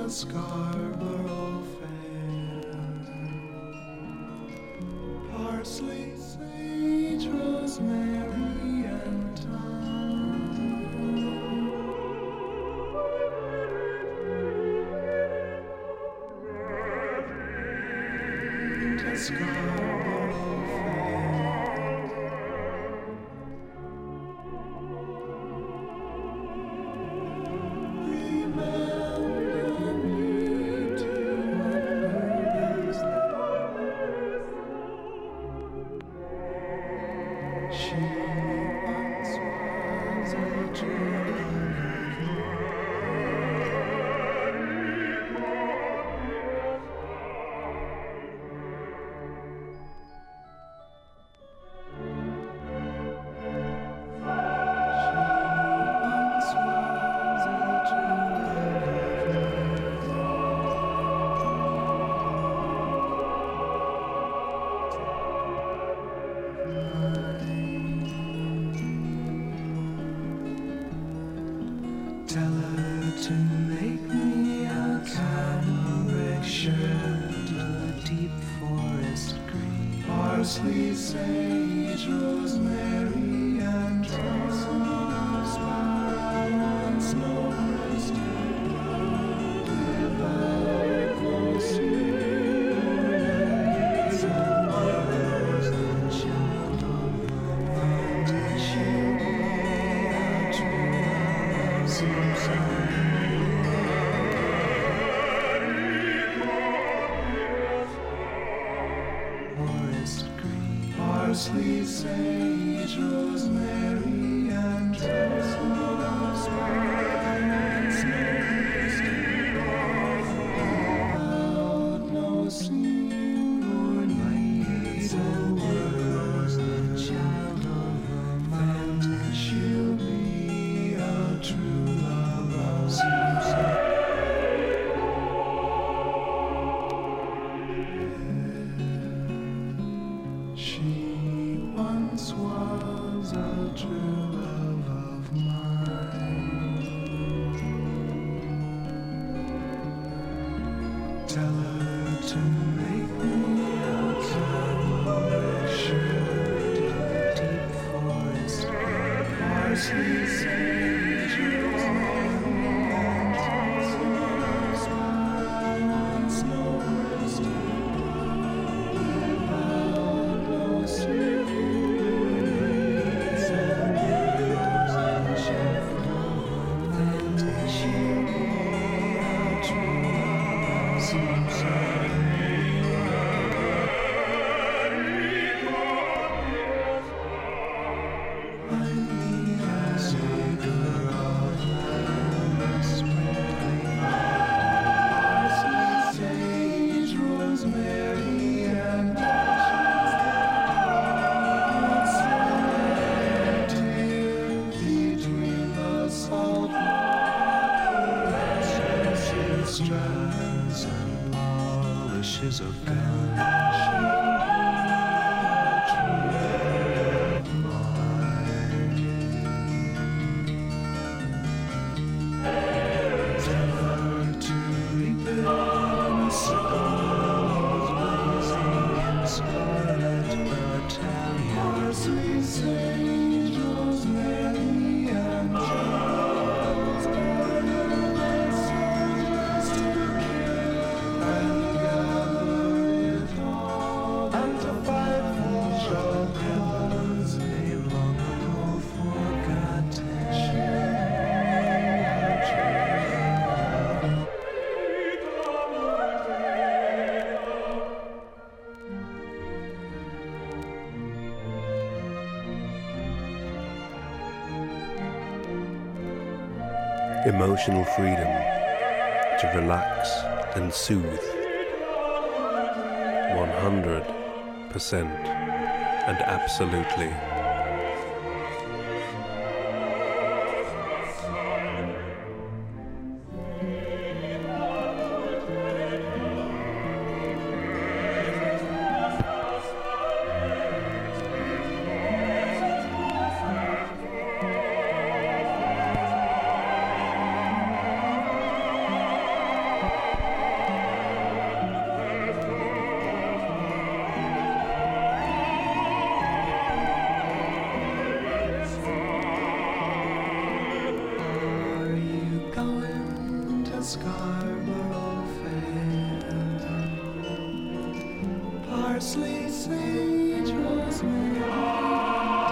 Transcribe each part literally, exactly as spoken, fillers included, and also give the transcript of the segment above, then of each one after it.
Scarborough Fair. Parsley, sage, rosemary, and thyme. To Scarborough parsley, sage, rosemary, and thyme. Snow crystal without no seeds and birds and children and parsley, sage, rosemary, and thyme. Without no seed or needs and words, the child of a man, she'll be a true love of Susan. Once was a true love of mine. Tell her to make me a camel shirt, deep forest, parsley, sage, rosemary, and thyme. Snow crystal without no seed. Strands and polishes of gold. Tell her to reap it in a circle, blazing in scarlet battalion. Parsley, sage, rosemary, and chives, emotional freedom to relax and soothe. one hundred percent and absolutely. Parsley, sage, rosemary.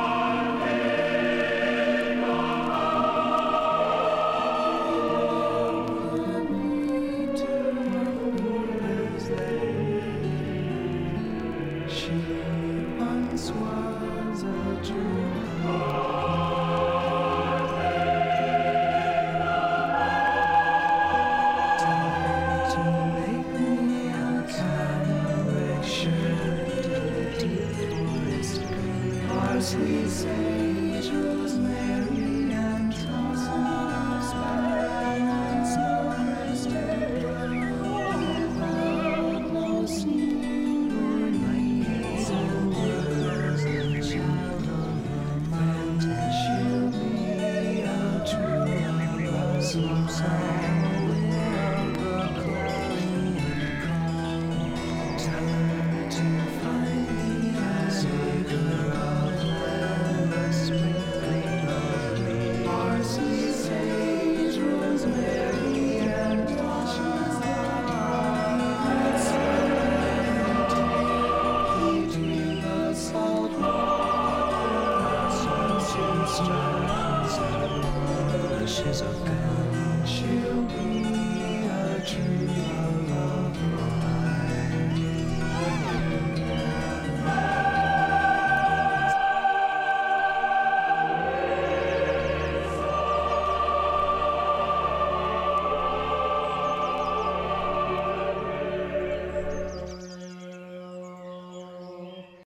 She once was a dream. Time to make me a congregation. Parsley, sage, rosemary.